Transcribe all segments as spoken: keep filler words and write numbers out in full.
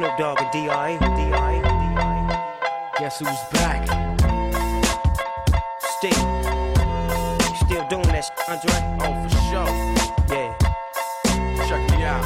Snoop Dogg and D R E. D R E. D R E. Guess who's back? Still. Still doing that shit, Andre? Oh, for sure. Yeah. Check me out.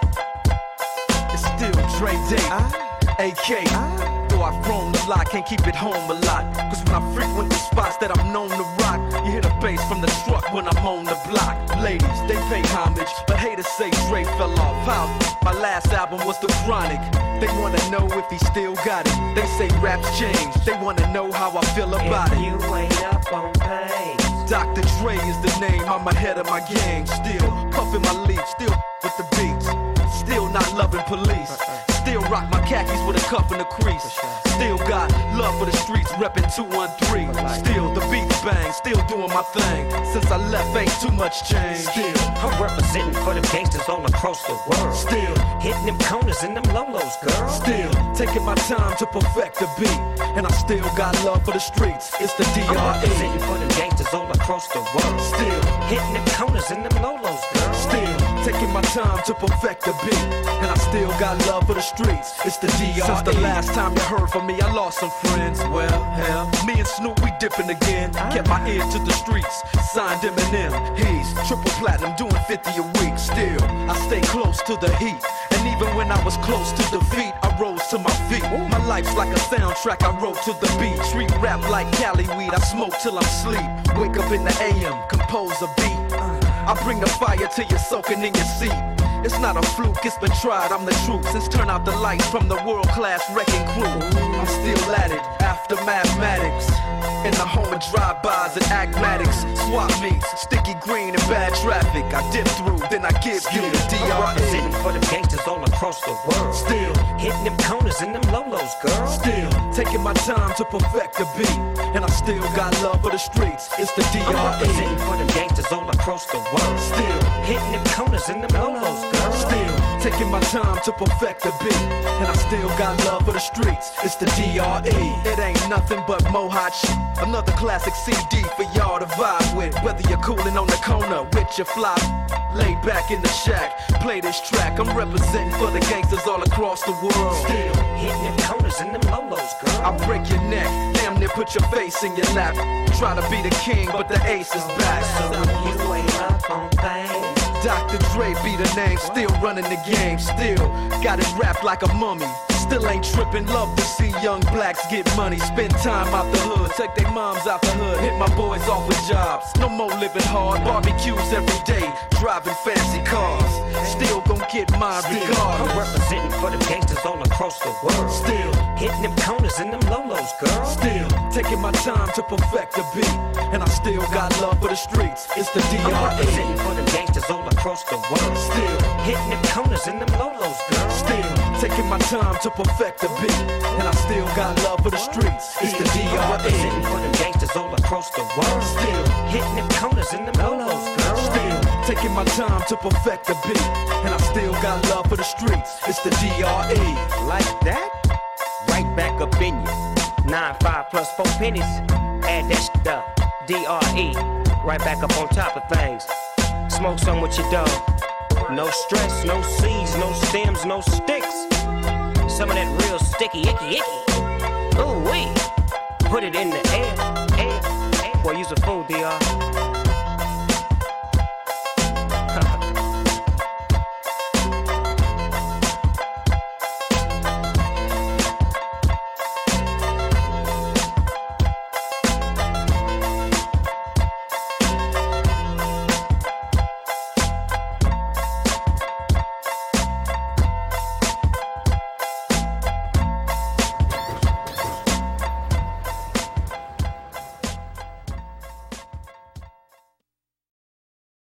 It's still Dre Day, Ah. A K. Ah. Though I've grown a lot, can't keep it home a lot. Cause when I frequent the spots that I'm known to rock, you hear the bass from the truck when I'm on the block. Ladies, they pay homage, but haters say Dre fell off. How? My last album was The Chronic. They wanna know if he still got it. They say raps change, they wanna know how I feel about if it. you ain't up on pace, Doctor Dre is the name, I'm ahead of my gang. Still puffin' my leaf, still with the beats. Still not loving police. Still rock my khakis with a cuff and a crease. Still got love for the streets, reppin' two one three. Still the beats bang, still doing my thing. Since I left, ain't too much change. Still, I'm representing for the gangsters all across the world. Still, hitting them corners and them lolos, girl. Still, taking my time to perfect the beat. And I still got love for the streets. It's the D I'm R E. representing for the gangsters all across the world. Still, hitting them corners and them lolos, girl. Still, taking my time to perfect the beat. And I still got love for the streets. It's the D R E. Since the last time you heard from me, I lost some friends. Well, hell, me and Snoop, we dipping again. Kept my ear to the streets. Signed Eminem. He's triple platinum, doing fifty a week. Still, I stay close to the heat. And even when I was close to defeat, I rose to my feet. My life's like a soundtrack I wrote to the beat. Street rap like Cali weed, I smoke till I'm sleep. Wake up in the A M, compose a beat. I bring the fire till you're soaking in your seat. It's not a fluke, it's been tried, I'm the truth. Since turn out the lights from the world-class wrecking crew, I'm still at it, after mathematics. In the home of drive-bys and acmatics. Swap meets, sticky green and bad traffic. I dip through, then I give you the D R E. I'm representing for the gangsters all across the world. Still, hitting them corners and them lolos, girl. Still, taking my time to perfect the beat. And I still got love for the streets. It's the D R E. I'm representing for the gangsters all across the world. Still, hitting them corners and them lolos, girl. Still, taking my time to perfect the beat. And I still got love for the streets. It's the D R E. It ain't nothing but mo hot shit. Another classic C D for y'all to vibe with. Whether you're coolin' on the corner with your fly, laid back in the shack, play this track. I'm representing for the gangsters all across the world. Still, hitting them corners and them lolos, girl. I break your neck, damn near put your face in your lap. Try to be the king, but the ace is back. So if you ain't up on things, Doctor Dre be the name, still running the game. Still, got it wrapped like a mummy. Still ain't trippin', love to see young blacks get money. Spend time out the hood, take their moms out the hood. Hit my boys off with jobs, no more living hard. Barbecues every day, driving fancy cars. Still gon' get mine regardless. I'm representing for the gangsters all across the world. Still, hitting them corners and them lolos, girl. Still, taking my time to perfect the beat. And I still got love for the streets. It's the D R E. I'm representing for the gangsters all across the world. Still, hitting them corners and them lolos, girl. Still, taking my time to perfect the beat. And I still got love for the streets. It's the D R E. I'm representing for the gangsters all across the world. Still, hitting them corners and them lolos, girl. Still, taking my time to perfect the beat. And I still got love for the streets. It's the D R E. Like that? Right back up in you. Nine, five plus four pennies. Add that shit up. D R E. Right back up on top of things. Smoke some with your dog. No stress, no seeds, no stems, no sticks. Some of that real sticky, icky, icky. Ooh wee. Put it in the air, air, air. Boy, you's a fool, D R